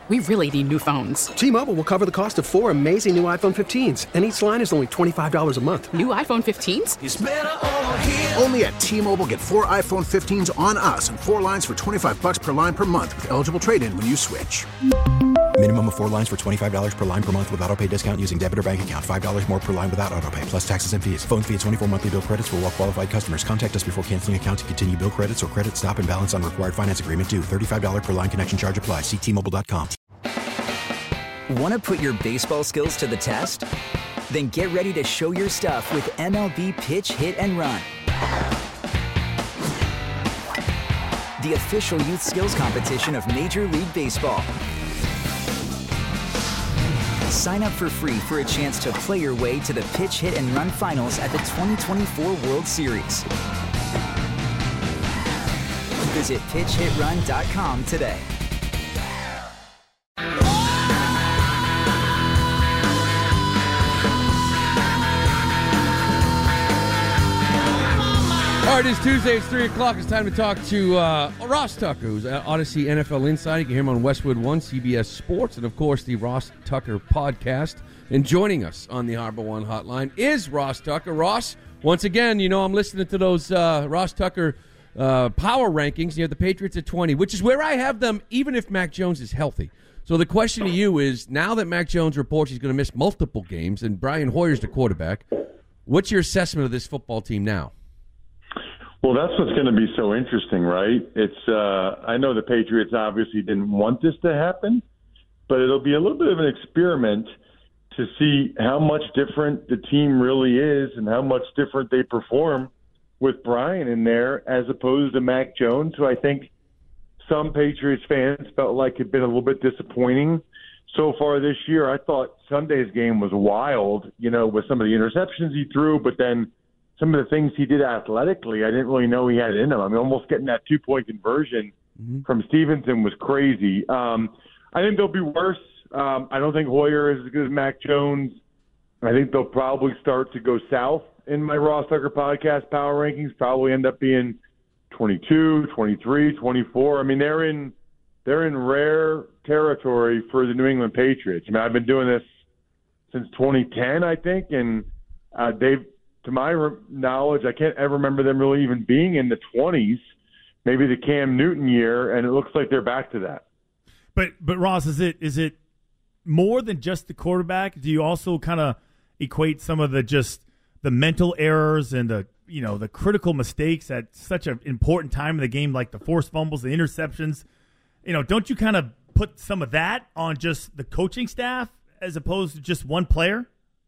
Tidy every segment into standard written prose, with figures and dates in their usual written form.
We really need new phones. T-Mobile will cover the cost of 4 amazing new iPhone 15s, and each line is only $25 a month. New iPhone 15s? It's better over here. Only at T-Mobile, get 4 iPhone 15s on us and 4 lines for $25 per line per month with eligible trade-in when you switch. Minimum of 4 lines for $25 per line per month with autopay discount using debit or bank account. $5 more per line without autopay, plus taxes and fees. Phone fee at 24 monthly bill credits for well-qualified customers. Contact us before canceling account to continue bill credits or credit stop and balance on required finance agreement due. $35 per line connection charge applies. See T-Mobile.com. Want to put your baseball skills to the test? Then get ready to show your stuff with MLB Pitch, Hit, and Run. The official youth skills competition of Major League Baseball. Sign up for free for a chance to play your way to the Pitch, Hit, and Run finals at the 2024 World Series. Visit pitchhitrun.com today. All right, it's Tuesday. It's 3 o'clock. It's time to talk to Ross Tucker, who's Odyssey NFL Insider. You can hear him on Westwood One, CBS Sports, and, of course, the Ross Tucker podcast. And joining us on the Harbor One hotline is Ross Tucker. Ross, once again, you know I'm listening to those Ross Tucker power rankings. You have the Patriots at 20, which is where I have them even if Mac Jones is healthy. So the question to you is, now that Mac Jones reports he's going to miss multiple games and Brian Hoyer's the quarterback, what's your assessment of this football team now? Well, that's what's going to be so interesting, right? It's I know the Patriots obviously didn't want this to happen, but it'll be a little bit of an experiment to see how much different the team really is and how much different they perform with Brian in there as opposed to Mac Jones, who I think some Patriots fans felt like had been a little bit disappointing so far this year. I thought Sunday's game was wild, you know, with some of the interceptions he threw, but then some of the things he did athletically, I didn't really know he had in him. I mean, almost getting that 2-point conversion from Stevenson was crazy. I think they'll be worse. I don't think Hoyer is as good as Mac Jones. I think they'll probably start to go south in my Ross Tucker podcast power rankings, probably end up being 22, 23, 24. I mean, they're in rare territory for the New England Patriots. I mean, I've been doing this since 2010, I think, and they've, to my knowledge, I can't ever remember them really even being in the 20s, maybe the Cam Newton year, and it looks like they're back to that. But Ross, is it more than just the quarterback? Do you also kind of equate some of the mental errors and the critical mistakes at such an important time in the game, like the forced fumbles, the interceptions? You know, don't you kind of put some of that on just the coaching staff as opposed to just one player?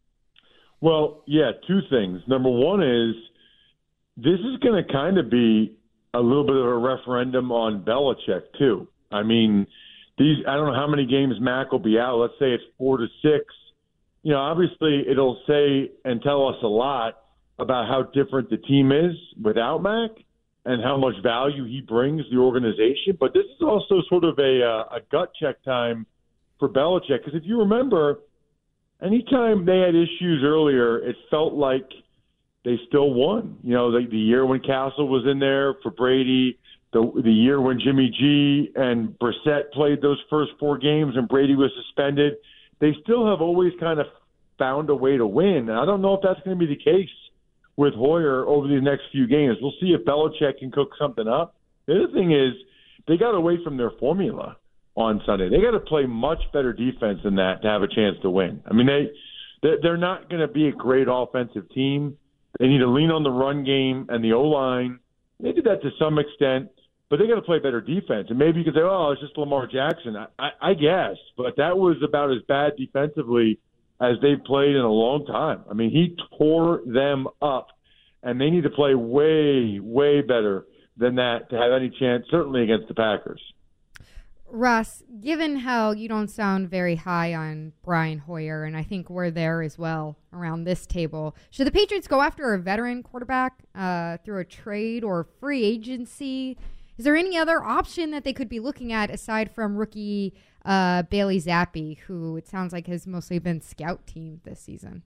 Well, yeah, two things. Number one is this is going to kind of be a little bit of a referendum on Belichick, too. I mean, I don't know how many games Mac will be out. Let's say it's 4 to 6. You know, obviously it'll say and tell us a lot about how different the team is without Mac and how much value he brings the organization. But this is also sort of a gut check time for Belichick, because if you remember, anytime they had issues earlier, it felt like they still won. You know, the year when Castle was in there for Brady, the year when Jimmy G and Brissett played those first 4 games and Brady was suspended, they still have always kind of found a way to win. And I don't know if that's going to be the case with Hoyer over these next few games. We'll see if Belichick can cook something up. The other thing is they got away from their formula on Sunday. They got to play much better defense than that to have a chance to win. I mean, they're not going to be a great offensive team. They need to lean on the run game and the O-line. They did that to some extent, but they got to play better defense. And maybe you could say, oh, it's just Lamar Jackson. I guess, but that was about as bad defensively as they've played in a long time. I mean, he tore them up, and they need to play way, way better than that to have any chance, certainly against the Packers. Russ, given how you don't sound very high on Brian Hoyer, and I think we're there as well around this table, should the Patriots go after a veteran quarterback through a trade or free agency? Is there any other option that they could be looking at aside from rookie Bailey Zappi, who it sounds like has mostly been scout team this season?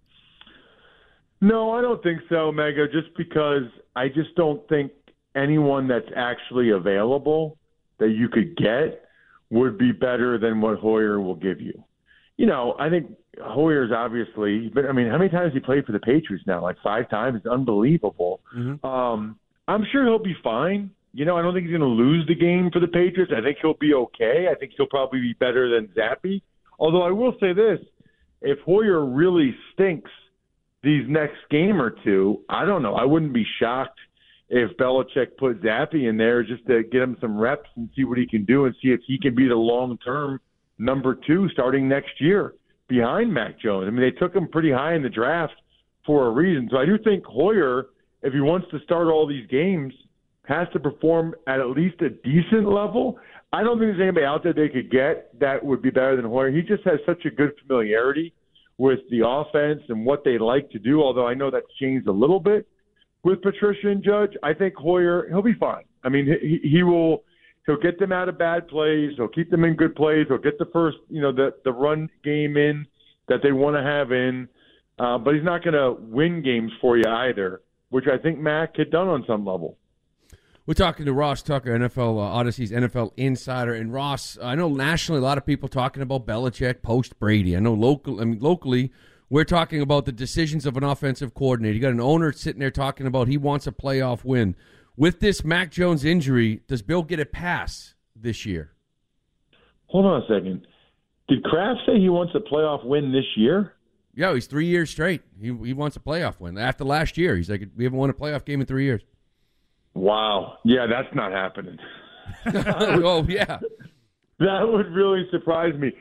No, I don't think so, Mega, just because I just don't think anyone that's actually available that you could get would be better than what Hoyer will give you. You know, I think Hoyer's obviously, but I mean, how many times has he played for the Patriots now? Like 5 times. It's unbelievable. I'm sure he'll be fine. You know, I don't think he's going to lose the game for the Patriots. I think he'll be okay. I think he'll probably be better than Zappe. Although I will say this, if Hoyer really stinks these next game or two, I don't know. I wouldn't be shocked if Belichick put Zappe in there just to get him some reps and see what he can do and see if he can be the long-term number 2 starting next year behind Mac Jones. I mean, they took him pretty high in the draft for a reason. So I do think Hoyer, if he wants to start all these games, has to perform at least a decent level. I don't think there's anybody out there they could get that would be better than Hoyer. He just has such a good familiarity with the offense and what they like to do, although I know that's changed a little bit with Patricia and Judge. I think Hoyer, he'll be fine. I mean, he'll get them out of bad plays. He'll keep them in good plays. He'll get the first, the run game in that they want to have in. But he's not going to win games for you either, which I think Mac had done on some level. We're talking to Ross Tucker, NFL Odyssey's NFL insider. And Ross, I know nationally a lot of people talking about Belichick post-Brady. I know locally we're talking about the decisions of an offensive coordinator. You got an owner sitting there talking about he wants a playoff win. With this Mac Jones injury, does Bill get a pass this year? Hold on a second. Did Kraft say he wants a playoff win this year? Yeah, he's 3 years straight. He wants a playoff win. After last year, he's like, we haven't won a playoff game in 3 years. Wow. Yeah, that's not happening. Oh, yeah. That would really surprise me.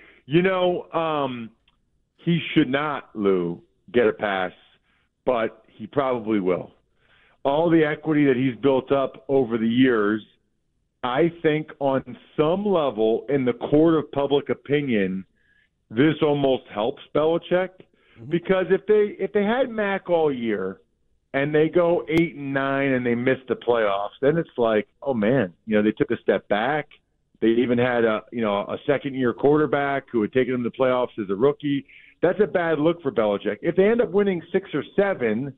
He should not, Lou, get a pass, but he probably will. All the equity that he's built up over the years, I think on some level in the court of public opinion, this almost helps Belichick. Because if they had Mac all year and they go 8-9 and they miss the playoffs, then it's like, oh man, they took a step back. They even had a second-year quarterback who had taken them to the playoffs as a rookie. That's a bad look for Belichick. If they end up winning 6 or 7,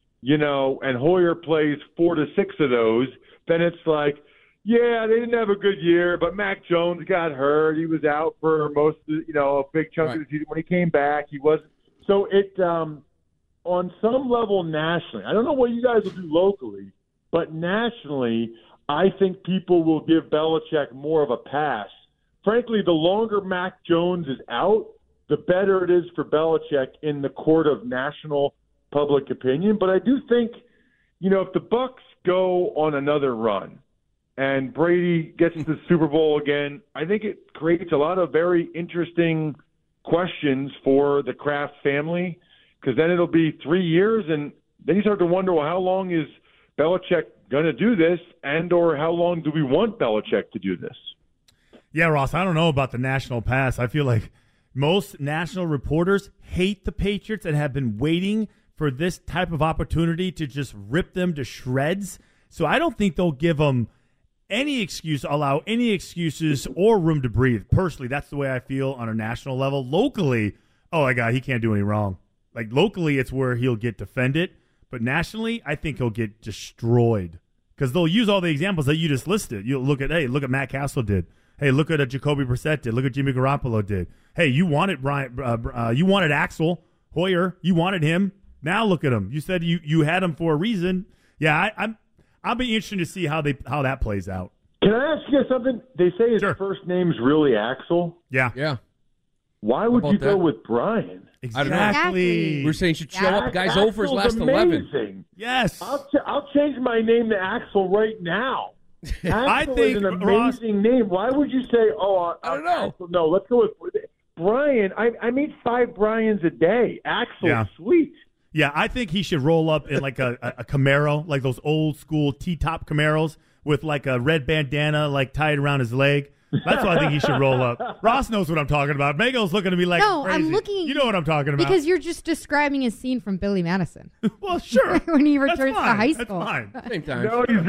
and Hoyer plays 4 to 6 of those, then it's like, yeah, they didn't have a good year, but Mac Jones got hurt. He was out for most of a big chunk of the season. When he came back, he wasn't. So it, on some level nationally, I don't know what you guys will do locally, but nationally, I think people will give Belichick more of a pass. Frankly, the longer Mac Jones is out, the better it is for Belichick in the court of national public opinion. But I do think, if the Bucs go on another run and Brady gets to the Super Bowl again, I think it creates a lot of very interesting questions for the Kraft family, because then it'll be 3 years, and then you start to wonder, well, how long is Belichick going to do this, and or how long do we want Belichick to do this? Yeah, Ross, I don't know about the national pass. I feel like most national reporters hate the Patriots and have been waiting for this type of opportunity to just rip them to shreds. So I don't think they'll give them any excuse, allow any excuses or room to breathe. Personally, that's the way I feel on a national level. Locally, oh my God, he can't do any wrong. Like locally, it's where he'll get defended. But nationally, I think he'll get destroyed because they'll use all the examples that you just listed. You'll look at Matt Castle did. Hey, look at Jacoby Brissett did. Look at Jimmy Garoppolo did. Hey, you wanted you wanted Axel Hoyer. You wanted him. Now look at him. You said you had him for a reason. Yeah, I'll be interested to see how that plays out. Can I ask you something? They say his first name's really Axel. Yeah. Why would you go with Brian? Exactly. We're saying he should show up. Guy's over his last amazing. 11. Yes. I'll change my name to Axel right now. Axel I think is an amazing name. Why would you say, I don't know. Axel? No, let's go with Brian. I meet 5 Brians a day. Axel's sweet. Yeah, I think he should roll up in like a Camaro, like those old school T-top Camaros with like a red bandana like tied around his leg. That's what I think he should roll up. Ross knows what I'm talking about. Mego's looking at me like no, crazy. I'm looking. You know what I'm talking about. Because you're just describing a scene from Billy Madison. Well, sure. When he returns to high school. That's fine. Same time.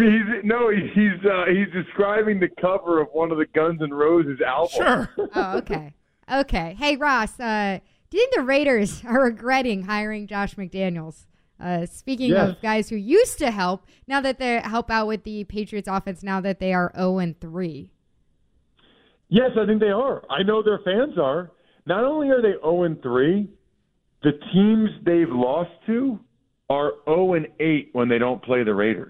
No, he's describing the cover of one of the Guns N' Roses albums. Sure. Oh, okay. Okay. Hey, Ross, do you think the Raiders are regretting hiring Josh McDaniels? Speaking of guys who used to help, now that they help out with the Patriots offense, now that they are 0-3. Yes, I think they are. I know their fans are. Not only are they 0-3, the teams they've lost to are 0-8 when they don't play the Raiders.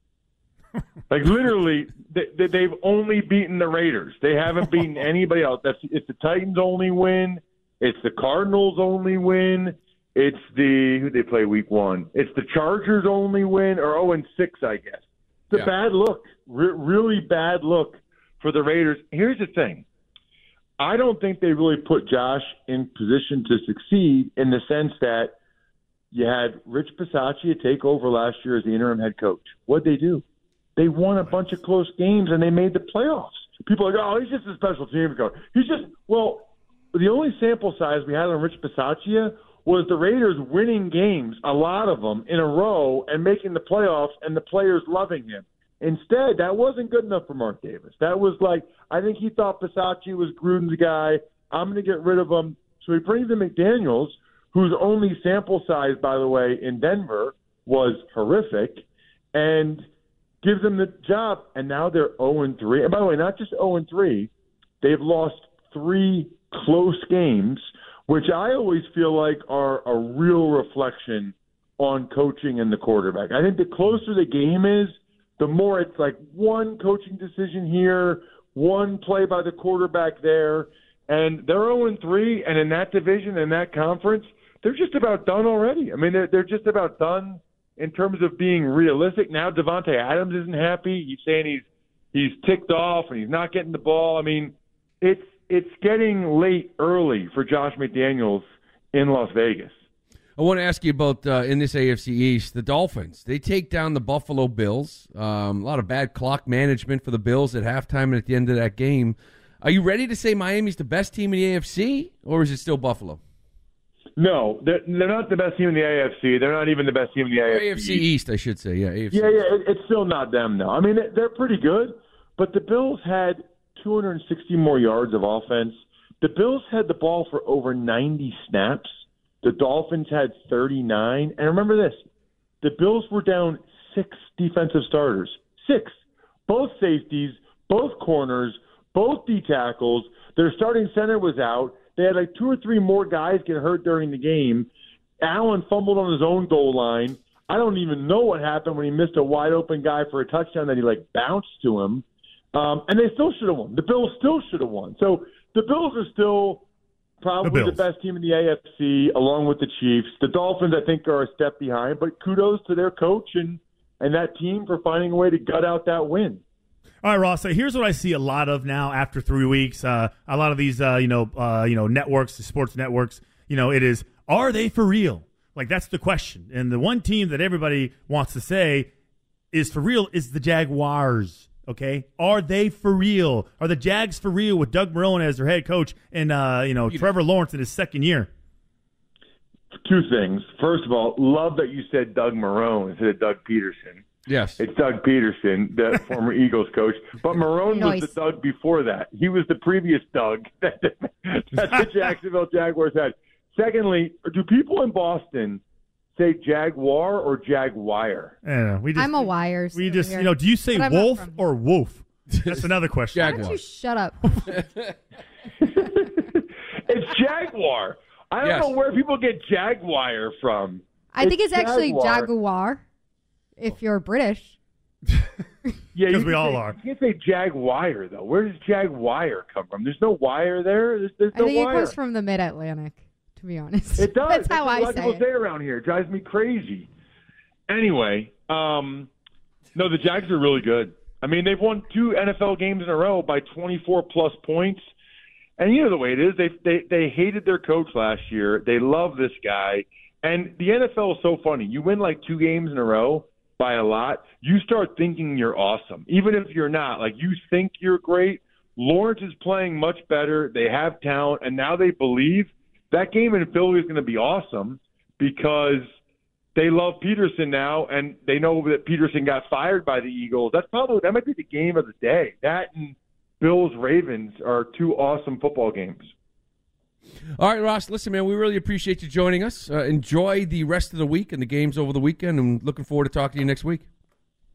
Like, literally, they've only beaten the Raiders. They haven't beaten anybody else. It's the Titans' only win. It's the Cardinals' only win. It's who they play week 1. It's the Chargers' only win, or 0-6, I guess. It's a bad look, really bad look for the Raiders. Here's the thing. I don't think they really put Josh in position to succeed in the sense that you had Rich Bisaccia take over last year as the interim head coach. What'd they do? They won a bunch of close games, and they made the playoffs. People are like, oh, he's just a special teams coach. The only sample size we had on Rich Bisaccia was the Raiders winning games, a lot of them, in a row and making the playoffs and the players loving him. Instead, that wasn't good enough for Mark Davis. That was like, I think he thought Bisaccia was Gruden's guy. I'm going to get rid of him. So he brings in McDaniels, whose only sample size, by the way, in Denver was horrific, and gives them the job. And now they're 0-3. And by the way, not just 0-3, they've lost 3 close games, which I always feel like are a real reflection on coaching and the quarterback. I think the closer the game is, the more it's like one coaching decision here, one play by the quarterback there, and they're 0-3, and in that division, in that conference, they're just about done already. I mean, they're just about done in terms of being realistic. Now Devontae Adams isn't happy. He's saying he's ticked off and he's not getting the ball. I mean, it's getting late early for Josh McDaniels in Las Vegas. I want to ask you about, in this AFC East, the Dolphins. They take down the Buffalo Bills. A lot of bad clock management for the Bills at halftime and at the end of that game. Are you ready to say Miami's the best team in the AFC, or is it still Buffalo? No, they're not the best team in the AFC. They're not even the best team in the AFC. AFC East, I should say. Yeah, AFC. Yeah, it's still not them, though. I mean, they're pretty good, but the Bills had 260 more yards of offense. The Bills had the ball for over 90 snaps. The Dolphins had 39. And remember this, the Bills were down 6 defensive starters. 6. Both safeties, both corners, both D tackles. Their starting center was out. They had like 2 or 3 more guys get hurt during the game. Allen fumbled on his own goal line. I don't even know what happened when he missed a wide-open guy for a touchdown that he, bounced to him. And they still should have won. The Bills still should have won. So the Bills are still probably the best team in the AFC, along with the Chiefs. The Dolphins, I think, are a step behind, but kudos to their coach and that team for finding a way to gut out that win. All right, Ross. So here's what I see a lot of now after 3 weeks. A lot of these, networks, the sports networks. It is, are they for real? Like, that's the question. And the one team that everybody wants to say is for real is the Jaguars. Okay, are they for real? Are the Jags for real with Doug Marrone as their head coach and Trevor Lawrence in his second year? 2 things. First of all, love that you said Doug Marrone instead of Doug Peterson. Yes, it's Doug Peterson, the former Eagles coach. But Marrone was the Doug before that. He was the previous Doug that the Jacksonville Jaguars had. Secondly, do people in Boston say Jaguar or Jaguar? I'm a wire. We just, do you say wolf or woof? That's another question. Why don't you shut up? It's Jaguar. I don't know where people get Jaguar from. I think it's actually Jaguar, if you're British. Yeah, because we all are. You can't say Jaguar, though. Where does Jaguar come from? There's no wire there. There's no I think wire. It comes from the Mid-Atlantic, to be honest. It does. That's how I say people say around here. It drives me crazy. Anyway, no, the Jags are really good. I mean, they've won 2 NFL games in a row by 24-plus points. And you know the way it is. They hated their coach last year. They love this guy. And the NFL is so funny. You win 2 games in a row by a lot, you start thinking you're awesome. Even if you're not. You think you're great. Lawrence is playing much better. They have talent. And now they believe that game in Philly is going to be awesome because they love Peterson now, and they know that Peterson got fired by the Eagles. That might be the game of the day. That and Bills-Ravens are 2 awesome football games. All right, Ross, listen, man, we really appreciate you joining us. Enjoy the rest of the week and the games over the weekend, and looking forward to talking to you next week.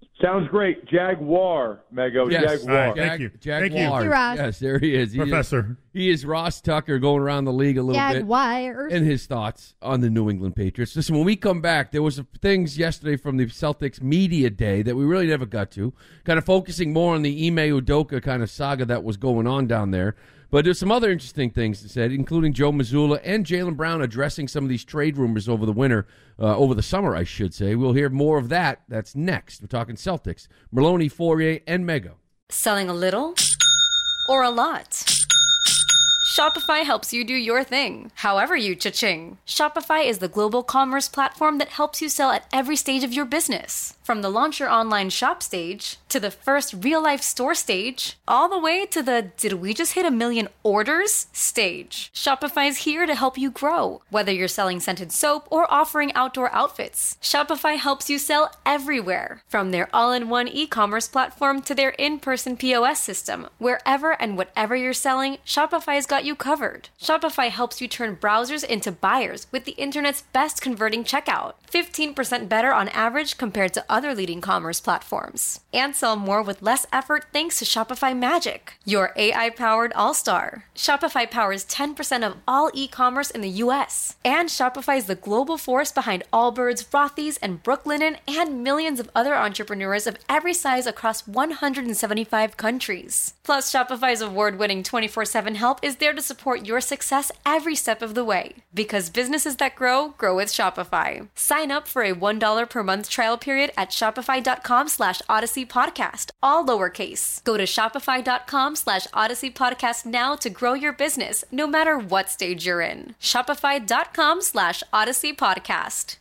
Sounds great. Jaguar, Mego. Yes. Jaguar. Thank you. Jaguar. Thank you. Thank you, Ross. Yes, there he is. Professor. He is Ross Tucker going around the league a little bit. Jaguars. And his thoughts on the New England Patriots. Listen, when we come back, there was things yesterday from the Celtics media day that we really never got to, kind of focusing more on the Ime Udoka kind of saga that was going on down there. But there's some other interesting things to said, including Joe Mazzulla and Jaylen Brown addressing some of these trade rumors over the summer, I should say. We'll hear more of that. That's next. We're talking Celtics. Merlone, Fourier, and Mego. Selling a little or a lot? Shopify helps you do your thing, however you cha-ching. Shopify is the global commerce platform that helps you sell at every stage of your business. From the launch your online shop stage, to the first real-life store stage, all the way to the did we just hit 1 million orders stage. Shopify's here to help you grow. Whether you're selling scented soap or offering outdoor outfits, Shopify helps you sell everywhere. From their all-in-one e-commerce platform to their in-person POS system, wherever and whatever you're selling, Shopify's got you covered. Shopify helps you turn browsers into buyers with the internet's best converting checkout. 15% better on average compared to other leading commerce platforms. And sell more with less effort thanks to Shopify Magic, your AI-powered all-star. Shopify powers 10% of all e-commerce in the U.S. And Shopify is the global force behind Allbirds, Rothy's, and Brooklinen, and millions of other entrepreneurs of every size across 175 countries. Plus, Shopify's award-winning 24/7 help is there to support your success every step of the way. Because businesses that grow, grow with Shopify. Sign up for a $1 per month trial period at shopify.com/Odyssey Podcast, all lowercase. Go to shopify.com/Odyssey Podcast now to grow your business, no matter what stage you're in. Shopify.com/Odyssey Podcast.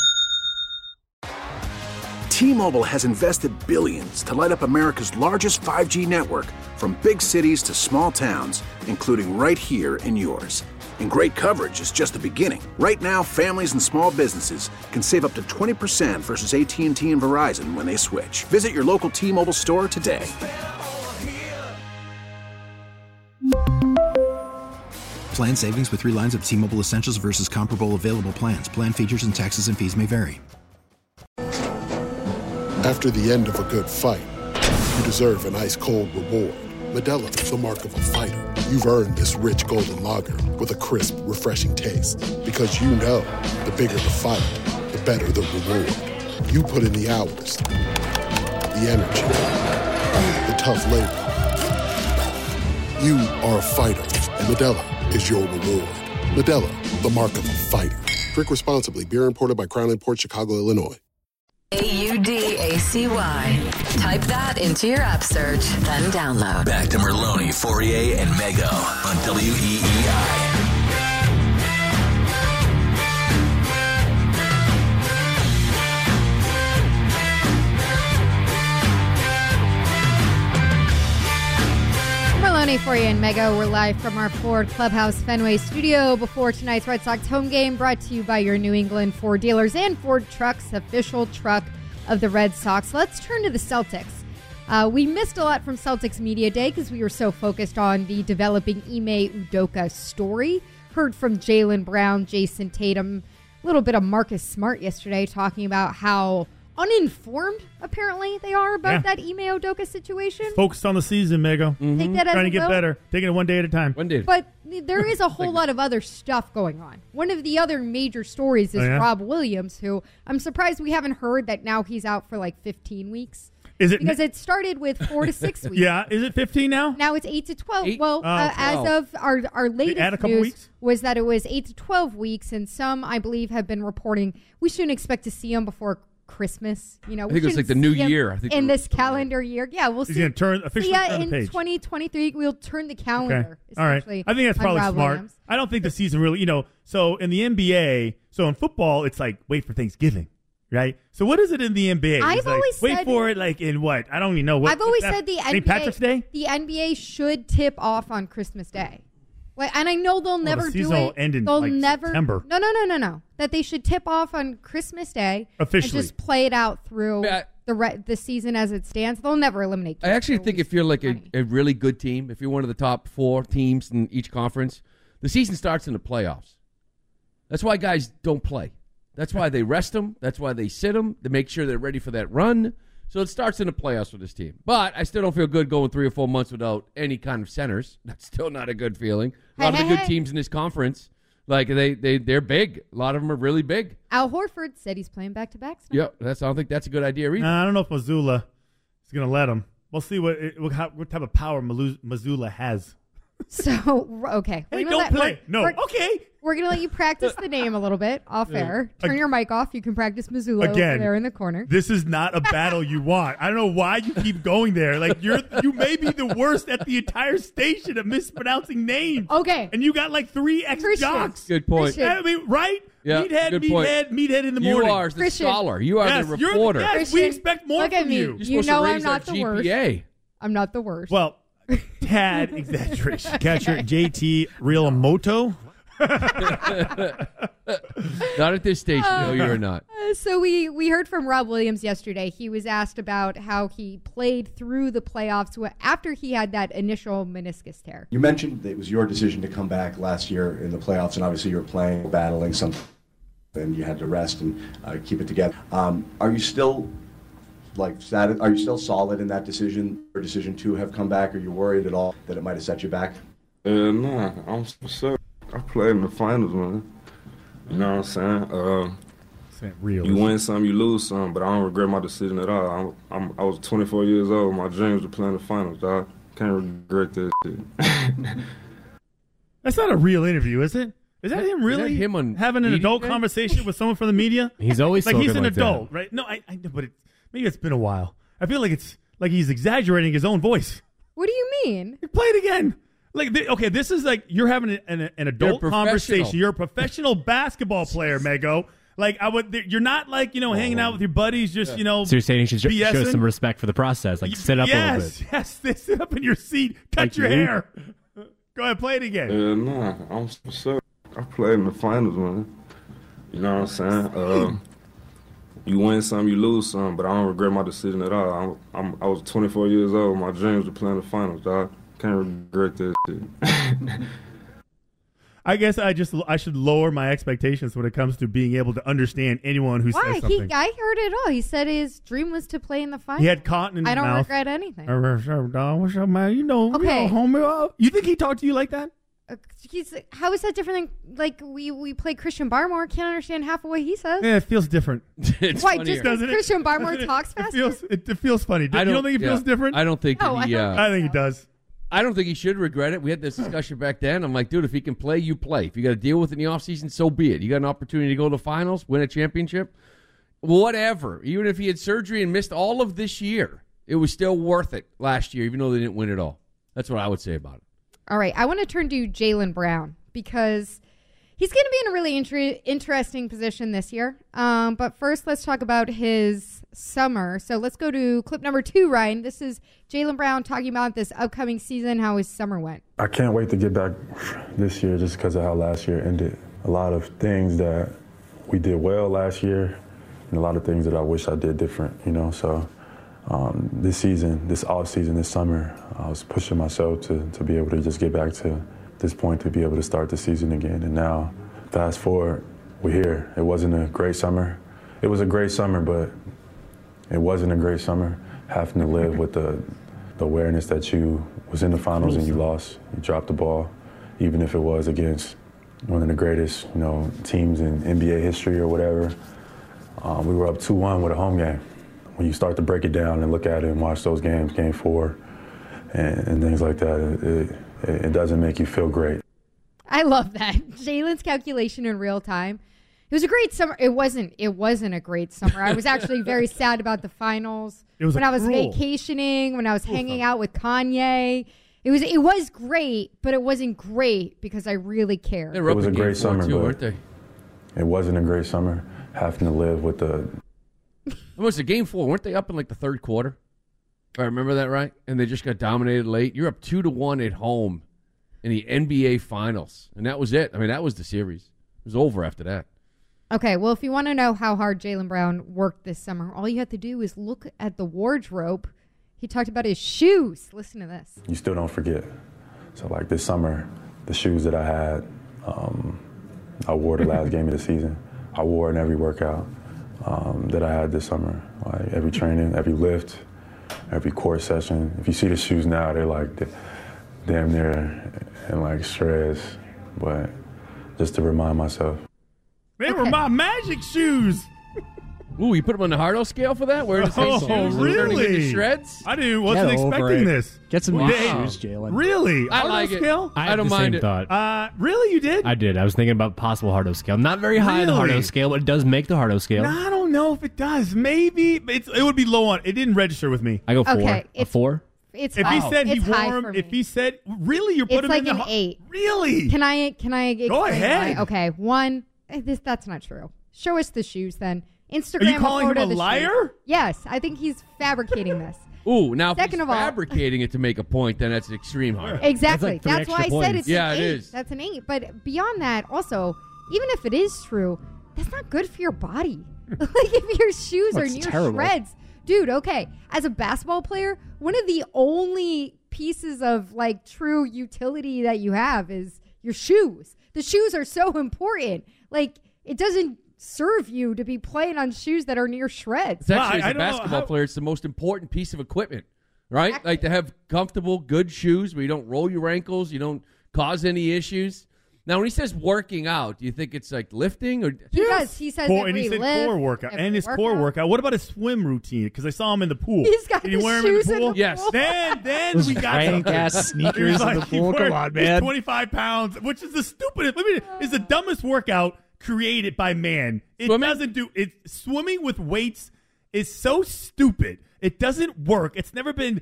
T-Mobile has invested billions to light up America's largest 5G network, from big cities to small towns, including right here in yours. And great coverage is just the beginning. Right now, families and small businesses can save up to 20% versus AT&T and Verizon when they switch. Visit your local T-Mobile store today. Plan savings with 3 lines of T-Mobile Essentials versus comparable available plans. Plan features and taxes and fees may vary. After the end of a good fight, you deserve an ice-cold reward. Modelo is the mark of a fighter. You've earned this rich golden lager with a crisp, refreshing taste. Because you know, the bigger the fight, the better the reward. You put in the hours, the energy, the tough labor. You are a fighter, and Modelo is your reward. Modelo, the mark of a fighter. Drink responsibly. Beer imported by Crown Imports, Chicago, Illinois. AUDACY. Type that into your app search, then download. Back to Merlone, Fourier, and Mego on WEEI. Merlone, Fourier, and Mego. We're live from our Ford Clubhouse Fenway studio before tonight's Red Sox home game, brought to you by your New England Ford dealers and Ford Trucks, official truck of the Red Sox. Let's turn to the Celtics. We missed a lot from Celtics Media Day because we were so focused on the developing Ime Udoka story. Heard from Jaylen Brown, Jason Tatum, a little bit of Marcus Smart yesterday talking about how uninformed, apparently, they are about that Ime Udoka situation. Focused on the season, Mego. Take that as Trying to it get will. better. Taking it one day at a time. But there is a whole lot of other stuff going on. One of the other major stories is Rob Williams, who I'm surprised we haven't heard that now he's out for like 15 weeks. Is it because it started with 4 to 6 weeks. Yeah, is it 15 now? Now it's 8 to 12. 8? Well, 12. as of our Add a latest couple news weeks? was that it was 8 to 12 weeks, and some, I believe, have been reporting we shouldn't expect to see him before Christmas. You know, I think it was like the new year. I think in this calendar year. Yeah, we'll see. He's going to officially turn the in page. 2023, we'll turn the calendar. Okay. All right. I think that's on probably Rob smart. Williams. I don't think the season really, so in the NBA, so in football, it's like wait for Thanksgiving, right? So what is it in the NBA? I've It's like, always wait said- for it like in what? I don't even know. I've always said the St. NBA, Patrick's Day? the NBA should tip off on Christmas Day. And I know they'll never the do season it. will end in, They'll like, never. September. No. That they should tip off on Christmas Day Officially. and just play it out through the season as it stands. They'll never eliminate. I actually think if you're like a really good team, if you're one of the top 4 teams in each conference, the season starts in the playoffs. That's why guys don't play. That's why they rest them. That's why they sit them to make sure they're ready for that run. So it starts in the playoffs for this team. But I still don't feel good going 3 or 4 months without any kind of centers. That's still not a good feeling. A lot of the good teams in this conference, like they're big. A lot of them are really big. Al Horford said he's playing back-to-backs now. Yep, I don't think that's a good idea either. I don't know if Missoula is going to let him. We'll see what type of power Missoula has. So, okay. Hey, don't play. No, okay. We're going to let you practice the name a little bit off air. Turn your mic off. You can practice Missoula over there in the corner. This is not a battle you want. I don't know why you keep going there. Like you may be the worst at the entire station at mispronouncing names. Okay. And you got like 3 ex-jocks. Good point. I mean, right? Yeah, meathead in the morning. You are the scholar. You are the reporter. Yes, we expect more Look at from me. you. You know I'm not the GPA. worst. I'm not the worst. Well, tad exaggeration. Catcher JT Realmoto. Not at this station. No, you're not. So we heard from Rob Williams yesterday. He was asked about how he played through the playoffs after he had that initial meniscus tear. You mentioned that it was your decision to come back last year in the playoffs, and obviously you were playing, battling something, and you had to rest and keep it together. Are you still are you still solid in that decision or decision to have come back? Are you worried at all that it might have set you back? No, I'm so. I played in the finals, man. You know what I'm saying? You win some, you lose some, but I don't regret my decision at all. I was 24 years old. My dreams were playing the finals, dog. Can't regret that shit. That's not a real interview, is it? Is that him really having an adult conversation with someone from the media? He's always like he's an like adult, that. right? No, I know, but maybe it's been a while. I feel like it's like he's exaggerating his own voice. What do you mean? Play it again. Okay, this is like you're having an adult conversation. You're a professional basketball player, Mego. Like you're not like hanging out with your buddies. Just So you're saying he should show some respect for the process, like sit up a little bit. Yes, sit up in your seat, cut your hair. Go ahead, play it again. No, I'm so. I played in the finals, man. You know what I'm saying? You win some, you lose some, but I don't regret my decision at all. I was 24 years old. My dreams were playing the finals, dog. Can't regret that shit. I guess I should lower my expectations when it comes to being able to understand anyone who says something. I heard it all. He said his dream was to play in the finals. He had cotton in his mouth. I don't regret anything. What's up, man? Okay. Homie. You think he talked to you like that? How is that different than like we play Christian Barmore? Can't understand half of what he says. Yeah, it feels different. Why? Just because Christian Barmore talks faster? It feels funny. You don't think it feels different? I don't think I think he does. I don't think he should regret it. We had this discussion back then. I'm like, dude, if he can play, you play. If you got to deal with it in the offseason, so be it. You got an opportunity to go to the finals, win a championship, whatever. Even if he had surgery and missed all of this year, it was still worth it last year, even though they didn't win it all. That's what I would say about it. All right, I want to turn to Jaylen Brown because he's going to be in a really interesting position this year. But first, let's talk about his summer. So let's go to clip number 2, Ryan. This is Jaylen Brown talking about this upcoming season, how his summer went. I can't wait to get back this year just because of how last year ended. A lot of things that we did well last year and a lot of things that I wish I did different, So this season, this off season, this summer, I was pushing myself to be able to just get back to this point to be able to start the season again. And now, fast forward, we're here. It wasn't a great summer. It was a great summer, but it wasn't a great summer. Having to live with the awareness that you was in the finals and you lost. You dropped the ball, even if it was against one of the greatest, teams in NBA history or whatever. We were up 2-1 with a home game. When you start to break it down and look at it and watch those games, Game 4, and things like that, it doesn't make you feel great. I love that. Jaylen's calculation in real time. It was a great summer. It wasn't a great summer. I was actually very sad about the finals. When I was vacationing, when I was hanging out with Kanye. It was great, but it wasn't great because I really cared. It was a great summer, but it wasn't a great summer. Having to live with the... It was a Game 4. Weren't they up in like the third quarter? If I remember that right. And they just got dominated late. You're up 2-1 at home in the NBA Finals. And that was it. I mean, that was the series. It was over after that. Okay, well, if you want to know how hard Jaylen Brown worked this summer, all you have to do is look at the wardrobe. He talked about his shoes. Listen to this. You still don't forget. So, like this summer, the shoes that I had, I wore the last game of the season. I wore in every workout. that I had this summer. Like every training, every lift, every core session. If you see the shoes now, they're like damn near in like shreds. But just to remind myself. They were my Magic shoes. Ooh, you put them on the Hardo scale for that? Where does it say really? Shreds? I wasn't expecting this. Get some new shoes, Jalen. Really? I Hardo like it. scale? I don't the mind same it. thought. Really? You did? I did. I was thinking about possible Hardo scale. Not very high in the Really? Hardo scale, but it does make the Hardo scale. No, I don't know if it does. Maybe it would be low on. It didn't register with me. I go 4. Okay, A 4? It's If he said he it's high wore for him, me. if he said really, you're putting It's him like in an 8. Really? Can I explain Go why? ahead. Okay, one. That's not true. Show us the shoes then. Instagram. Are you calling him photo a of the liar? shoes. Yes, I think he's fabricating this. Ooh, now if Second he's of all- fabricating it to make a point, then that's extreme hard. Exactly. That's like 3 That's why I extra said points. it's Yeah, an it 8. is. That's an 8. But beyond that, also, even if it is true, that's not good for your body. Like if your shoes are That's near terrible. shreds, dude. Okay, as a basketball player, one of the only pieces of like true utility that you have is your shoes. The shoes are so important. Like it doesn't serve you to be playing on shoes that are near shreds. It's actually, I as a don't know basketball how- player, it's the most important piece of equipment, right? Exactly. Like to have comfortable, good shoes where you don't roll your ankles, you don't cause any issues. Now, when he says working out, do you think it's like lifting or? He does. He says Core, and every he said lift, core workout every and his core workout. What about his swim routine? Because I saw him in the pool. He's got Did he the wear shoes him in the pool? Yes. Then Those we got rank something. ass sneakers He was in the pool. he Come wear- on, he's man. 25 pounds, which is the stupidest. Is the dumbest workout created by man. It Swimming? doesn't do it. Swimming with weights is so stupid. It doesn't work. It's never been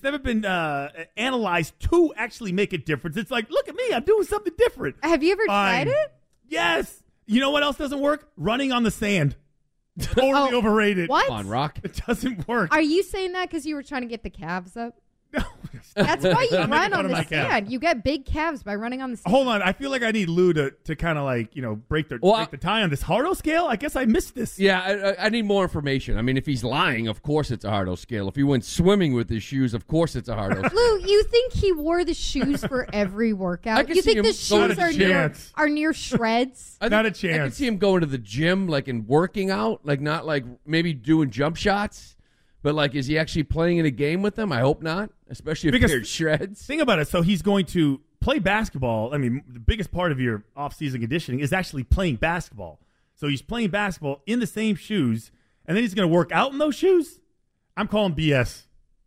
analyzed to actually make a difference. It's like, look at me, I'm doing something different. Have you ever Fine. tried it? Yes. You know what else doesn't work? Running on the sand. Totally overrated. What? Come on, Rock. It doesn't work. Are you saying that because you were trying to get the calves up? That's why you I'm run making fun on of the my calves. sand. You get big calves by running on the sand. Hold on, I feel like I need Lou to kind of like, break the tie on this Hardo scale. I guess I missed this. Yeah, I need more information. I mean, if he's lying, of course it's a Hardo scale. If he went swimming with his shoes, of course it's a Hardo scale. Lou, you think he wore the shoes for every I workout? can You see think him the going shoes to the are near shreds? Not a chance. I can see him going to the gym, like, and working out, like, not like maybe doing jump shots. But, like, is he actually playing in a game with them? I hope not, especially if they're shreds. Think about it. So he's going to play basketball. I mean, the biggest part of your off-season conditioning is actually playing basketball. So he's playing basketball in the same shoes, and then he's going to work out in those shoes? I'm calling BS.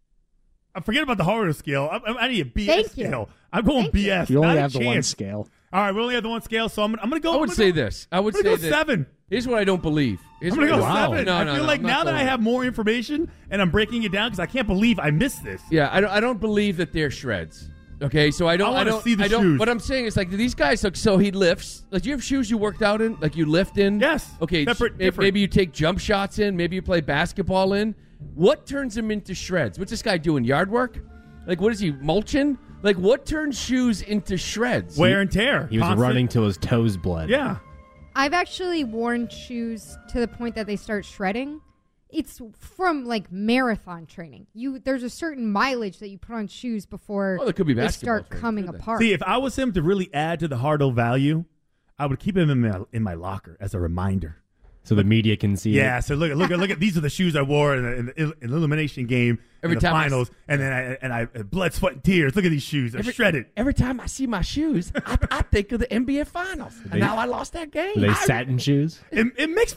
Forget about the Hardo scale. I need a BS Thank you. scale. I'm going BS. You only Not a have the one chance. scale. All right, we only have the one scale, so I'm going to go. I would say this. I would I'm gonna say go that 7. Here's what I don't believe. I'm going to go 7. No, I feel like I'm now not that I going. have more information and I'm breaking it down because I can't believe I missed this. Yeah, I don't believe that they're shreds. Okay, so I don't. I wanna see the I don't. shoes. What I'm saying is like these guys. Like, so he lifts. Like, do you have shoes you worked out in? Like you lift in? Yes. Okay. Separate, different. Maybe you take jump shots in. Maybe you play basketball in. What turns him into shreds? What's this guy doing? Yard work? Like, what is he mulching? Like, what turns shoes into shreds? Wear and tear. He was Constant- running till his toes bled. Yeah. I've actually worn shoes to the point that they start shredding. It's from like marathon training. There's a certain mileage that you put on shoes before Well, it could be they basketball start training, coming too, then. apart. See, if I was him to really add to the Hardo value, I would keep him in my locker as a reminder. So the media can see Yeah, it. so look at these are the shoes I wore in the elimination game Every in the time I finals, and then I blood, sweat, and tears. Look at these shoes; they're shredded. Every time I see my shoes, I think of the NBA Finals. And now I lost that game. Are they satin shoes? It makes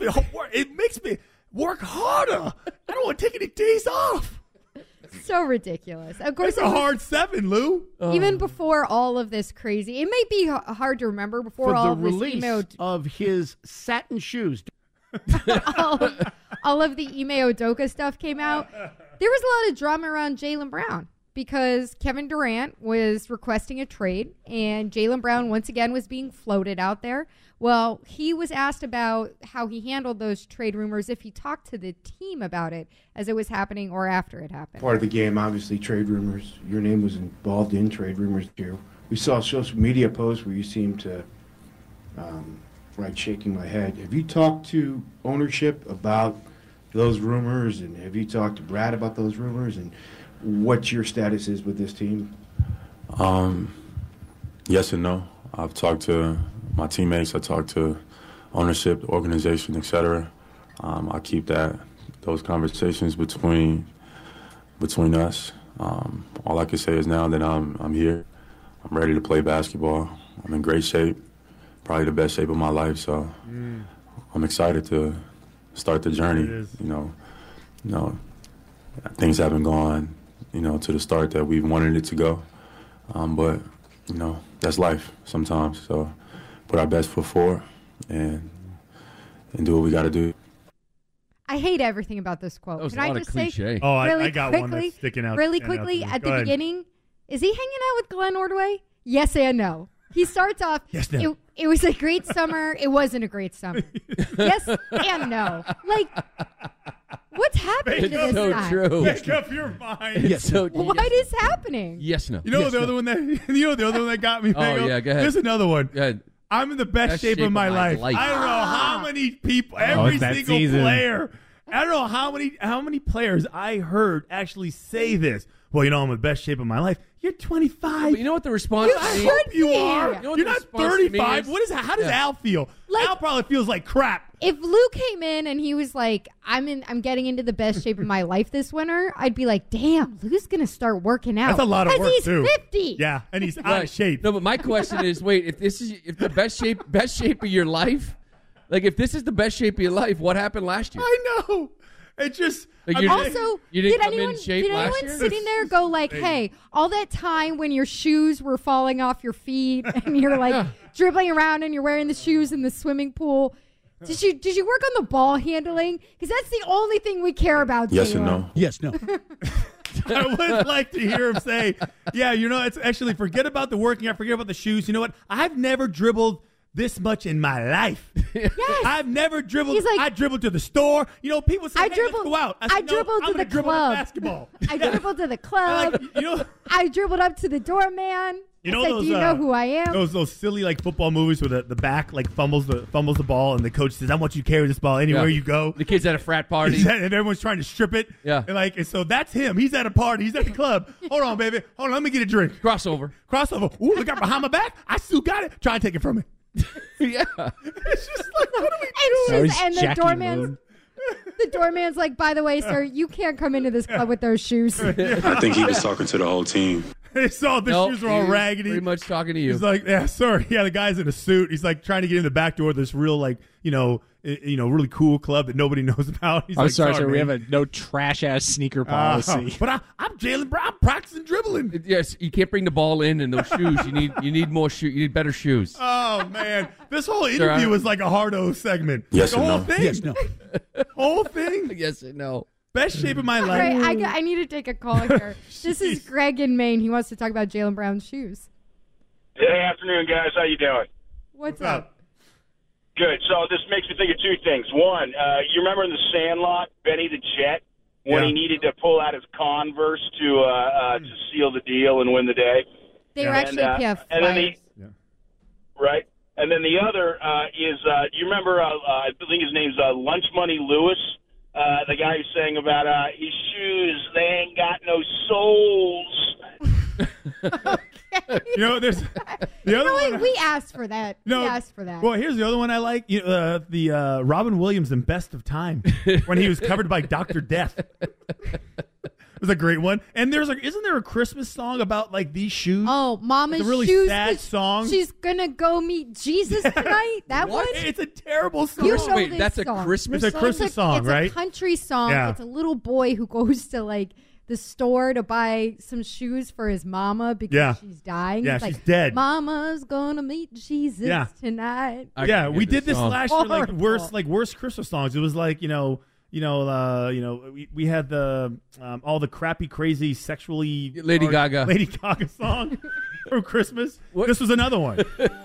me work harder. I don't want to take any days off. So ridiculous. Of course, It's a hard 7, Lou. Even before all of this crazy, it may be hard to remember before For all the of this release email. of his satin shoes. all of the Ime Udoka stuff came out, there was a lot of drama around Jaylen Brown because Kevin Durant was requesting a trade and Jaylen Brown once again was being floated out there. Well, he was asked about how he handled those trade rumors, if he talked to the team about it as it was happening or after it happened. Part of the game, obviously, trade rumors. Your name was involved in trade rumors too. We saw social media posts where you seemed to, shaking my head. Have you talked to ownership about those rumors, and have you talked to Brad about those rumors, and what your status is with this team? Yes and no. I've talked to my teammates. I talked to ownership, organization, etc. I keep those conversations between us. All I can say is now that I'm here, I'm ready to play basketball. I'm in great shape, probably the best shape of my life. So I'm excited to start the journey. You know, things haven't gone, to the start that we wanted it to go. But that's life sometimes. So put our best foot forward and do what we got to do. I hate everything about this quote. That was Can a I lot just of cliche. say Oh, really I got quickly, one that's sticking out. Really quickly at the Go ahead. beginning, is he hanging out with Glenn Ordway? Yes and no. He starts off, Yes, no. It was a great summer. It wasn't a great summer. Yes and no. Like, what's happening to this so guy? true. Make up your mind. It's so What is happening? Yes, no. You know Yes, the no. other one that got me. Oh, Mego? yeah, go ahead. There's another one. Go ahead. I'm in the best shape of my life. I don't know how many people, every it's that single season. player. I don't know how many players I heard actually say this. Well, I'm in the best shape of my life. You're 25. But you know what the response You to me- should You be. are. You know what You're the not response to me 35. is? What is that? How does Yeah. Al feel? Like- Al probably feels like crap. If Lou came in and he was like, I'm getting into the best shape of my life this winter, I'd be like, damn, Lou's going to start working out. That's a lot of 'Cause work he's too. 50. Yeah, and he's out Right. of shape. No, but my question is, wait, if the best shape of your life, like if this is the best shape of your life, what happened last year? I know. It just Like, I you mean, Also, You didn't did come in anyone, shape did last anyone year? sitting there go like, hey, all that time when your shoes were falling off your feet and you're like dribbling around and you're wearing the shoes in the swimming pool, did you work on the ball handling? Because that's the only thing we care about. Yes and J-Lo. no. Yes, no. I would like to hear him say, yeah, it's actually forget about the working out, forget about the shoes. You know what? I've never dribbled this much in my life. Yes. I've never dribbled. He's like- I dribbled to the store. People say, I hey, dribbled- let's go out. I said, no, dribbled I'm to gonna the dribble club. basketball. I dribbled to the club. I dribbled up to the doorman. I said, those, do you know who I am? Those silly football movies where the back fumbles the ball and the coach says, I want you to carry this ball anywhere you go. The kid's at a frat party. And everyone's trying to strip it. Yeah. And so that's him. He's at a party. He's at the club. Hold on, baby. Hold on. Let me get a drink. Crossover. Ooh, look out behind my back. I still got it. Try and take it from me. Yeah. It's just like, what are we doing? And the doorman's like, by the way, sir, you can't come into this club with those shoes. I think he was talking to the whole team. They saw the Nope, shoes were all he was raggedy. Pretty much talking to you. He's like, yeah, sir. Yeah, the guy's in a suit. He's like trying to get in the back door of this real, really cool club that nobody knows about. He's I'm like, sorry, sir. We man. have a no trash ass sneaker policy. But I'm Jalen Brown. I'm practicing dribbling. Yes, you can't bring the ball in those shoes. You need more shoes. You need better shoes. Oh man, this whole interview was like a hard-o segment. Yes the and whole no. thing. Yes, no. Whole thing. Yes and no. Best shape of my All life. right, I need to take a call here. This is Greg in Maine. He wants to talk about Jalen Brown's shoes. Good afternoon, guys. How you doing? What's up? Good. So this makes me think of two things. One, you remember in The Sandlot, Benny the Jet, when he needed to pull out his Converse to seal the deal and win the day? They were actually PF and then Flyers. right. And then the other is, do you remember, I think his name's Lunch Money Lewis, the guy who's saying about his shoes, they ain't got no soles. There's the other one. We asked for that. No, we asked for that. Well, here's the other one I like. The Robin Williams in Best of Time when he was covered by Dr. Death. It was a great one. And isn't there a Christmas song about these shoes? Oh, Mama's It's a really shoes. sad song. She's gonna go meet Jesus tonight. That What? one. It's a terrible song. You know Wait, this that's a song. Christmas It's a song? Christmas song, it's right? a country song. Yeah. It's a little boy who goes to the store to buy some shoes for his mama because she's dying. Yeah, It's she's like, dead. Mama's gonna meet Jesus tonight. Yeah, we did this last year. Horrible. Worst Christmas songs. It was we had the all the crappy, crazy, sexually Lady Gaga song from Christmas. This was another one.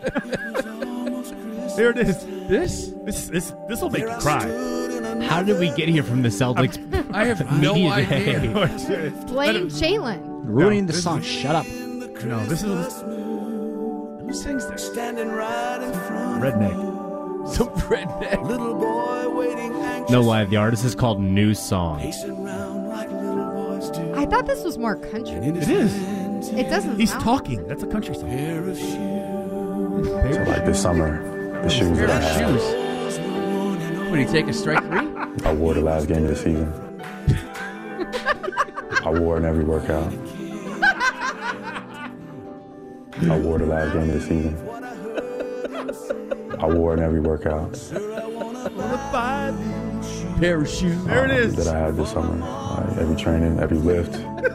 There it is. This will make you cry. How did we get here from the Celtics? I have no idea. Blame Jalen. Ruining the song. Shut up. No, this is Who sings this? Standing right in front. redneck. Some redneck. Little boy waiting anxious. No lie, the artist is called New Song. Pacing round like little boys do. I thought this was more country. It is. It doesn't. He's sound talking. That's a country song. So this summer, the shoes that I have. Shoes. What, did he take a strike three? I wore the last game of the season. I wore it in every workout. I wore the last game of the season. I wore it in every workout. Pair of shoes. There it is. That I had this summer. Every training, every lift.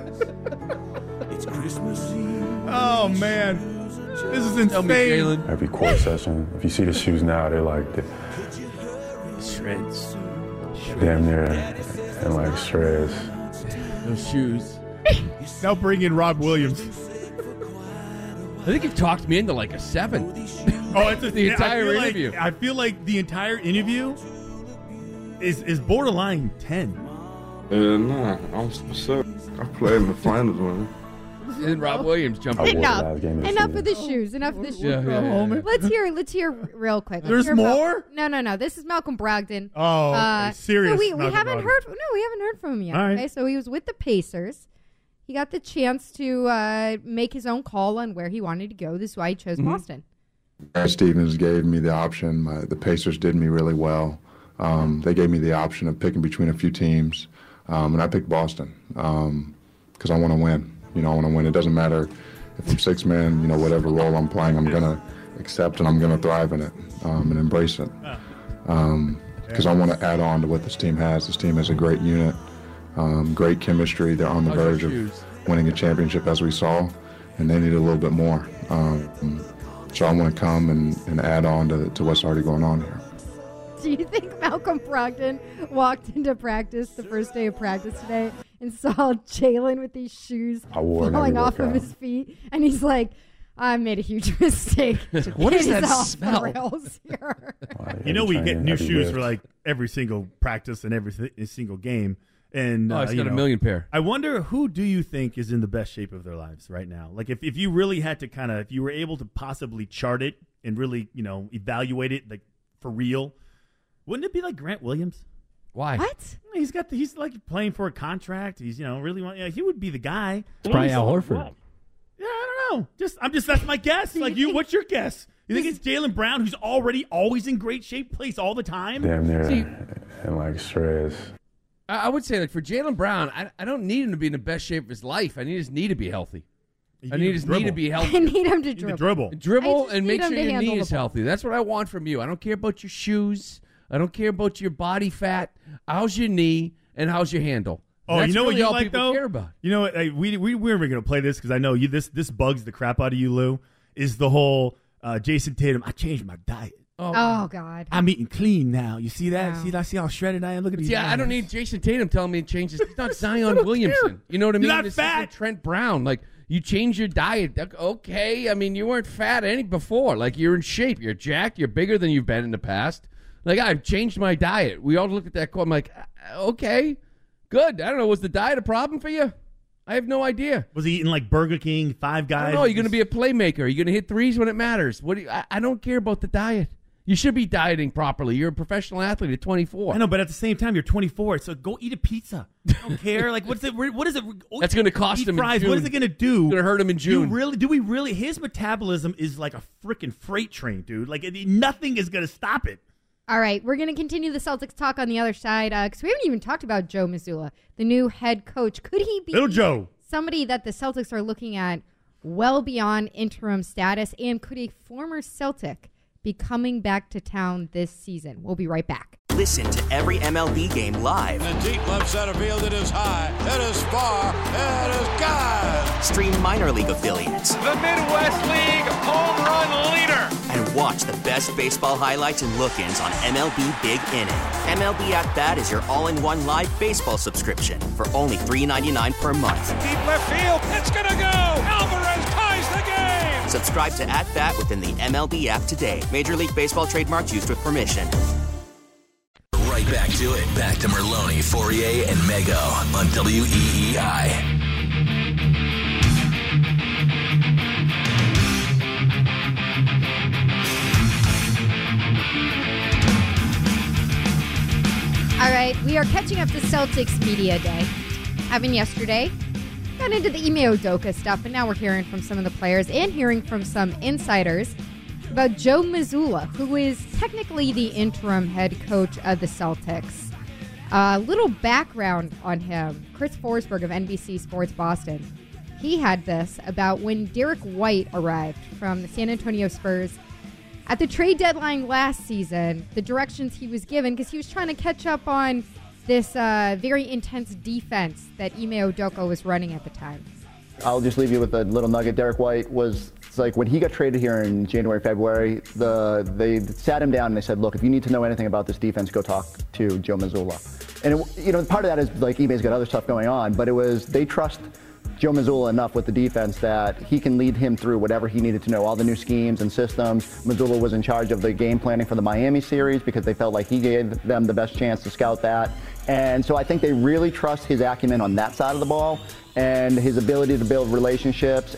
Oh, man. This is insane. Every core session. If you see the shoes now, they're like shreds. Damn near and like shreds. Those shoes. Now bring in Rob Williams. I think you've talked me into like a 7. Oh, it's the entire interview. I feel like the entire interview is borderline 10. Nah, I'm 7. I played in the finals, man. And Rob Williams jumped in. Enough of the shoes. Enough of the shoes. Yeah. Let's hear real quick. There's more? No. This is Malcolm Brogdon. Oh, okay. Serious. No, we Malcolm haven't Brogdon. heard. No, we haven't heard from him yet. All right. Okay, so he was with the Pacers. He got the chance to make his own call on where he wanted to go. This is why he chose Boston. Brad Stevens gave me the option. The Pacers did me really well. They gave me the option of picking between a few teams, and I picked Boston because I want to win. I want to win. It doesn't matter if I'm 6 man, whatever role I'm playing, I'm going to accept and I'm going to thrive in it and embrace it because I want to add on to what this team has. This team has a great unit, great chemistry. They're on the verge of winning a championship, as we saw, and they need a little bit more. So I want to come and add on to what's already going on here. Do you think Malcolm Brogdon walked into practice the first day of practice today and saw Jalen with these shoes falling off of his feet, and he's like, I made a huge mistake. What is that He's off the smell? rails here. We get new shoes for like every single practice and every single game. And he's got a million pair. I wonder, who do you think is in the best shape of their lives right now? Like if you really had to if you were able to possibly chart it and really, evaluate it like for real, wouldn't it be like Grant Williams? Why? What? He's like playing for a contract. He's, really he would be the guy. It's probably Al Horford. Yeah, I don't know. That's my guess. Like what's your guess? You think it's Jaylen Brown, who's already always in great shape, plays all the time? Damn near and like shreds. I would say, like, for Jaylen Brown, I don't need him to be in the best shape of his life. I need his knee to be healthy. I need his knee to be healthy. I need him to dribble. Dribble and make sure your knee is healthy. That's what I want from you. I don't care about your shoes. I don't care about your body fat. How's your knee and how's your handle? Oh, That's you know really what you all like, people though? Care about. You know what? We were going to play this because I know this bugs the crap out of you, Lou, is the whole Jason Tatum, I changed my diet. Oh, God. I'm eating clean now. You see that? Wow. See how shredded I am? Look at these guys. I don't need Jason Tatum telling me to change this. He's not Zion Williamson. You know what I mean? You're not this fat. isn't Trent Brown. Like, you change your diet. Okay. I mean, you weren't fat any before. Like, you're in shape. You're jacked. You're bigger than you've been in the past. Like, I've changed my diet. We all looked at that quote. I'm like, okay, good. I don't know. Was the diet a problem for you? I have no idea. Was he eating like Burger King, Five Guys? I don't know. You're going to be a playmaker. Are you going to hit threes when it matters? I don't care about the diet. You should be dieting properly. You're a professional athlete at 24. I know, but at the same time, you're 24, so go eat a pizza. I don't care. Like, what is it? That's going to cost him fries. in June. What is it going to do? It's going to hurt him in June. Do we really? His metabolism is like a freaking freight train, dude. Like, nothing is going to stop it. All right, we're going to continue the Celtics talk on the other side because we haven't even talked about Joe Mazzulla, the new head coach. Could he be Little Joe, somebody that the Celtics are looking at well beyond interim status? And could a former Celtic be coming back to town this season? We'll be right back. Listen to every MLB game live. In the deep left center field, it is high, it is far, it is gone. Stream minor league affiliates. The Midwest League home run leader. And watch the best baseball highlights and look-ins on MLB Big Inning. MLB At Bat is your all-in-one live baseball subscription for only $3.99 per month. Deep left field, it's gonna go. Alvarez ties the game. Subscribe to At Bat within the MLB app today. Major League Baseball trademarks used with permission. Right back to it. Back to Merlone, Fourier, and Mego on WEEI. All right, we are catching up to Celtics Media Day. Having yesterday, got into the Ime Udoka stuff, and now we're hearing from some of the players and hearing from some insiders about Joe Mazzulla, who is technically the interim head coach of the Celtics. Little background on him. Chris Forsberg of NBC Sports Boston. He had this about when Derek White arrived from the San Antonio Spurs. At the trade deadline last season, the directions he was given, because he was trying to catch up on this very intense defense that Ime Udoka was running at the time. I'll just leave you with a little nugget. Derek White was, it's like when he got traded here in January, February, they sat him down and they said, look, if you need to know anything about this defense, go talk to Joe Mazzulla. And, part of that is like Ime's got other stuff going on, but they trust Joe Mazzulla enough with the defense that he can lead him through whatever he needed to know, all the new schemes and systems. Mazzulla was in charge of the game planning for the Miami series because they felt like he gave them the best chance to scout that. And so I think they really trust his acumen on that side of the ball and his ability to build relationships.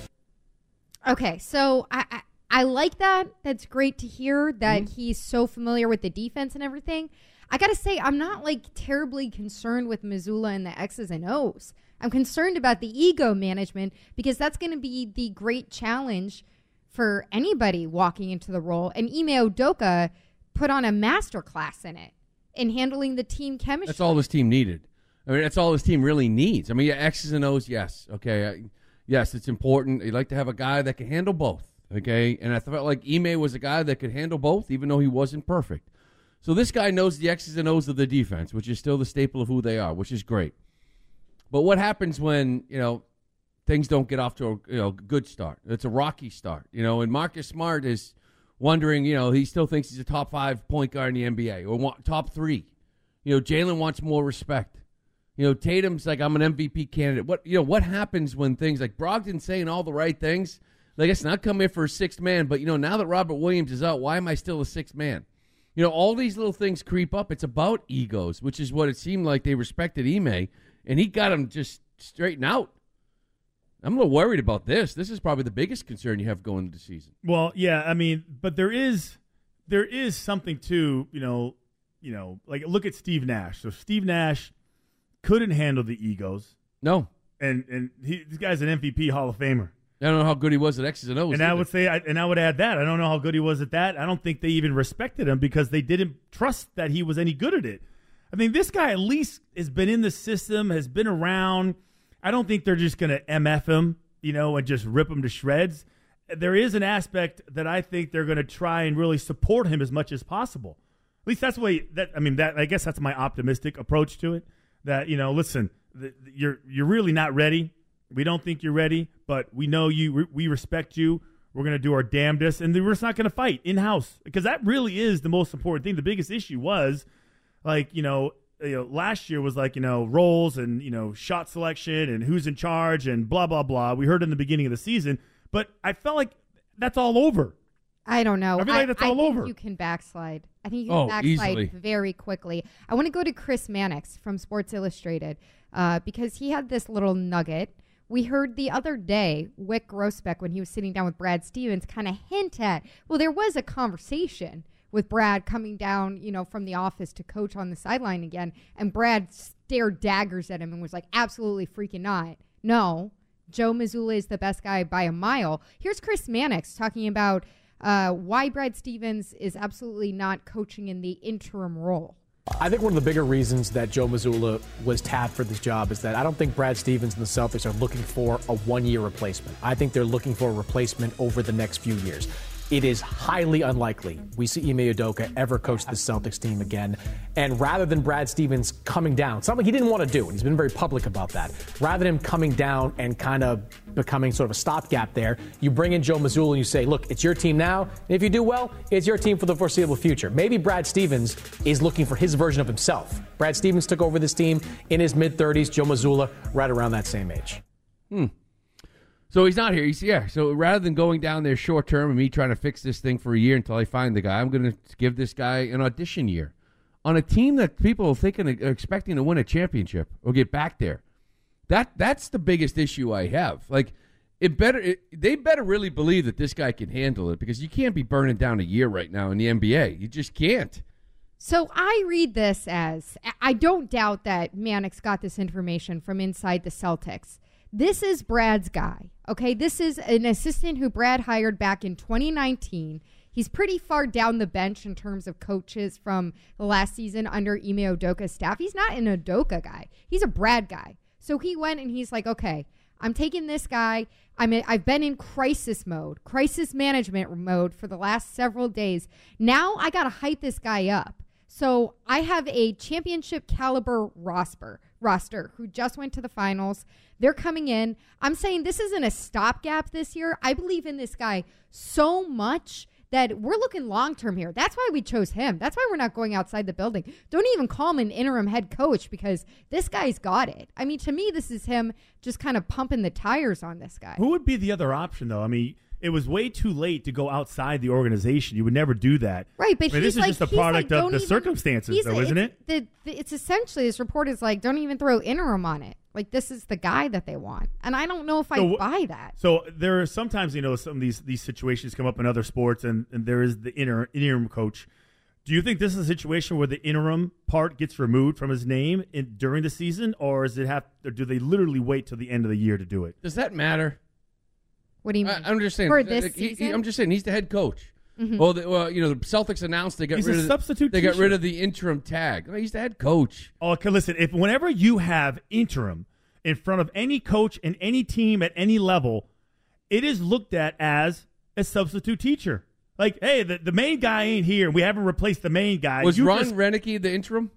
Okay, so I like that. That's great to hear that he's so familiar with the defense and everything. I got to say, I'm not terribly concerned with Mazzulla and the X's and O's. I'm concerned about the ego management because that's going to be the great challenge for anybody walking into the role. And Ime Udoka put on a masterclass in it, in handling the team chemistry. That's all this team needed. I mean, that's all this team really needs. I mean, X's and O's, yes. Okay, yes, it's important. You'd like to have a guy that can handle both, okay? And I felt like Ime was a guy that could handle both, even though he wasn't perfect. So this guy knows the X's and O's of the defense, which is still the staple of who they are, which is great. But what happens when, things don't get off to a good start? It's a rocky start, and Marcus Smart is wondering, he still thinks he's a top 5 point guard in the NBA or top 3. Jalen wants more respect. Tatum's like, I'm an MVP candidate. What happens when things like Brogdon saying all the right things? Like, it's not come here for a sixth man, but, now that Robert Williams is out, why am I still a sixth man? All these little things creep up. It's about egos, which is what it seemed like they respected Ime, and he got him just straightened out. I'm a little worried about this. This is probably the biggest concern you have going into the season. Well, yeah, I mean, but there is something to, like look at Steve Nash. So Steve Nash couldn't handle the egos. No. And this guy's an MVP Hall of Famer. I don't know how good he was at X's and O's. And I would add that. I don't know how good he was at that. I don't think they even respected him because they didn't trust that he was any good at it. I mean, this guy at least has been in the system, has been around. I don't think they're just going to MF him, and just rip him to shreds. There is an aspect that I think they're going to try and really support him as much as possible. At least that's the way I guess that's my optimistic approach to it. That, listen, you're really not ready. We don't think you're ready, but we know you. We respect you. We're going to do our damnedest, and we're just not going to fight in-house because that really is the most important thing. The biggest issue was, last year was roles and, shot selection and who's in charge and blah, blah, blah. We heard in the beginning of the season, but I felt like that's all over. I don't know. I feel like that's all over. You can backslide. I think you can backslide easily. Very quickly. I want to go to Chris Mannix from Sports Illustrated because he had this little nugget. We heard the other day, Wyc Grousbeck, when he was sitting down with Brad Stevens, kind of hint at, well, there was a conversation with Brad coming down, from the office to coach on the sideline again. And Brad stared daggers at him and was like, absolutely freaking not. No, Joe Mazzulla is the best guy by a mile. Here's Chris Mannix talking about why Brad Stevens is absolutely not coaching in the interim role. I think one of the bigger reasons that Joe Mazzulla was tapped for this job is that I don't think Brad Stevens and the Celtics are looking for a one-year replacement. I think they're looking for a replacement over the next few years. It is highly unlikely we see Ime Udoka ever coach the Celtics team again. And rather than Brad Stevens coming down, something he didn't want to do, and he's been very public about that, rather than him coming down and kind of becoming sort of a stopgap there, you bring in Joe Mazzulla and you say, look, it's your team now. And if you do well, it's your team for the foreseeable future. Maybe Brad Stevens is looking for his version of himself. Brad Stevens took over this team in his mid-30s. Joe Mazzulla right around that same age. So he's not here. So rather than going down there short term and me trying to fix this thing for a year until I find the guy, I'm going to give this guy an audition year on a team that people are expecting to win a championship or get back there. That's the biggest issue I have. Like, they better really believe that this guy can handle it because you can't be burning down a year right now in the NBA. You just can't. So I read this as, I don't doubt that Mannix got this information from inside the Celtics. This is Brad's guy, okay? This is an assistant who Brad hired back in 2019. He's pretty far down the bench in terms of coaches from the last season under Ime Udoka's staff. He's not an Udoka guy. He's a Brad guy. So he went and he's like, okay, I'm taking this guy. I've been in crisis management mode for the last several days. Now I got to hype this guy up. So I have a championship caliber roster who just went to the finals. They're coming in. I'm saying this isn't a stopgap this year. I believe in this guy so much that we're looking long-term here. That's why we chose him. That's why we're not going outside the building. Don't even call him an interim head coach because this guy's got it. I mean, to me, this is him just kind of pumping the tires on this guy. Who would be the other option, though? I mean, it was way too late to go outside the organization. You would never do that. Right, but this is just a product of the circumstances, though, isn't it? It's essentially, this report is like, don't even throw interim on it. Like, this is the guy that they want. And I don't know if I buy that. So there are sometimes, some of these situations come up in other sports, and there is the interim coach. Do you think this is a situation where the interim part gets removed from his name during the season, or do they literally wait till the end of the year to do it? Does that matter? What do you mean? I'm just saying. For this season? I'm just saying he's the head coach. Mm-hmm. Well, the Celtics announced they got He's rid a of substitute they got teacher. rid of the interim tag. He's the head coach. Oh, okay, listen. Whenever you have interim in front of any coach and any team at any level, it is looked at as a substitute teacher. Like, hey, the main guy ain't here. We haven't replaced the main guy. Was Ron Renicky the interim?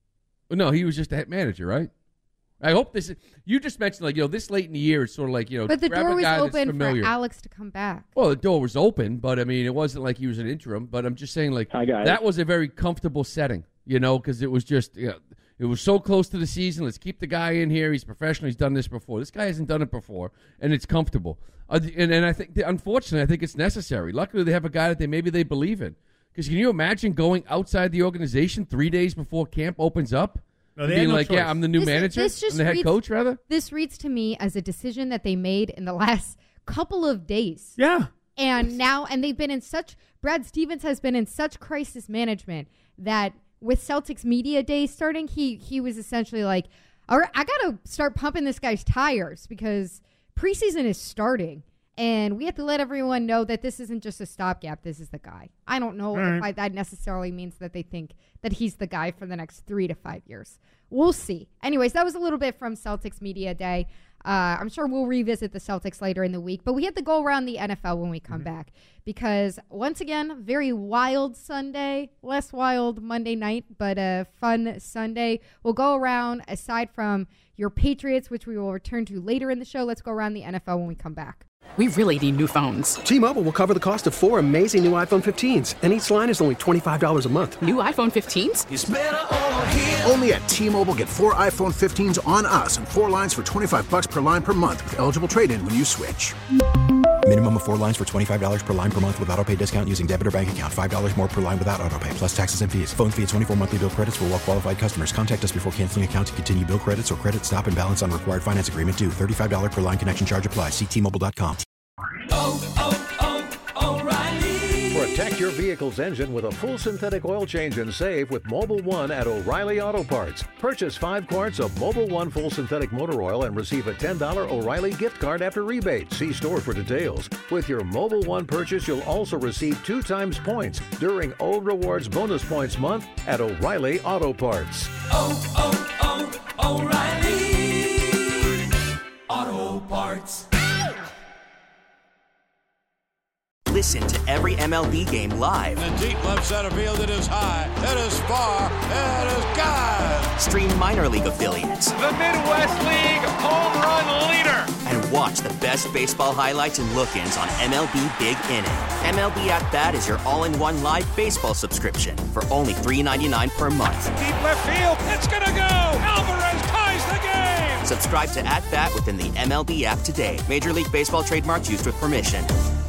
No, he was just the head manager, right? I hope this is. You just mentioned, this late in the year, it's sort of like, But the door was open familiar. for Alex to come back. Well, the door was open, but, it wasn't like he was an interim. But I'm just saying, Hi, guys. that was a very comfortable setting, because it was just, it was so close to the season. Let's keep the guy in here. He's professional. He's done this before. This guy hasn't done it before, and it's comfortable. And I think, unfortunately, I think it's necessary. Luckily, they have a guy that they believe in. Because can you imagine going outside the organization 3 days before camp opens up? No, being like, choice. Yeah, I'm the new manager. I'm the head coach, rather. This reads to me as a decision that they made in the last couple of days. Yeah. And they've been Brad Stevens has been in such crisis management that with Celtics Media Day starting, he was essentially like, all right, I got to start pumping this guy's tires because preseason is starting. And we have to let everyone know that this isn't just a stopgap. This is the guy. I don't know if that necessarily means that they think that he's the guy for the next 3 to 5 years. We'll see. Anyways, that was a little bit from Celtics Media Day. I'm sure we'll revisit the Celtics later in the week. But we have to go around the NFL when we come back. Because, once again, very wild Sunday. Less wild Monday night, but a fun Sunday. We'll go around, aside from your Patriots, which we will return to later in the show. Let's go around the NFL when we come back. We really need new phones. T-Mobile will cover the cost of 4 amazing new iPhone 15s, and each line is only $25 a month. New iPhone 15s? It's better over here. Only at T-Mobile, get 4 iPhone 15s on us and 4 lines for $25 per line per month with eligible trade-in when you switch. Minimum of 4 lines for $25 per line per month with auto-pay discount using debit or bank account. $5 more per line without auto-pay, plus taxes and fees. Phone fee at 24 monthly bill credits for well-qualified customers. Contact us before canceling account to continue bill credits or credit stop and balance on required finance agreement due. $35 per line connection charge applies. See T-Mobile.com. O'Reilly. Protect your vehicle's engine with a full synthetic oil change and save with Mobil 1 at O'Reilly Auto Parts. Purchase 5 quarts of Mobil 1 full synthetic motor oil and receive a $10 O'Reilly gift card after rebate. See store for details. With your Mobil 1 purchase, you'll also receive 2 times points during O Rewards Bonus Points Month at O'Reilly Auto Parts. O'Reilly Auto Parts. Listen to every MLB game live. In the deep left center field, it is high, it is far, it is gone. Stream minor league affiliates. The Midwest League home run leader. And watch the best baseball highlights and look-ins on MLB Big Inning. MLB At Bat is your all-in-one live baseball subscription for only $3.99 per month. Deep left field, it's gonna go. Alvarez ties the game. Subscribe to At Bat within the MLB app today. Major League Baseball trademarks used with permission.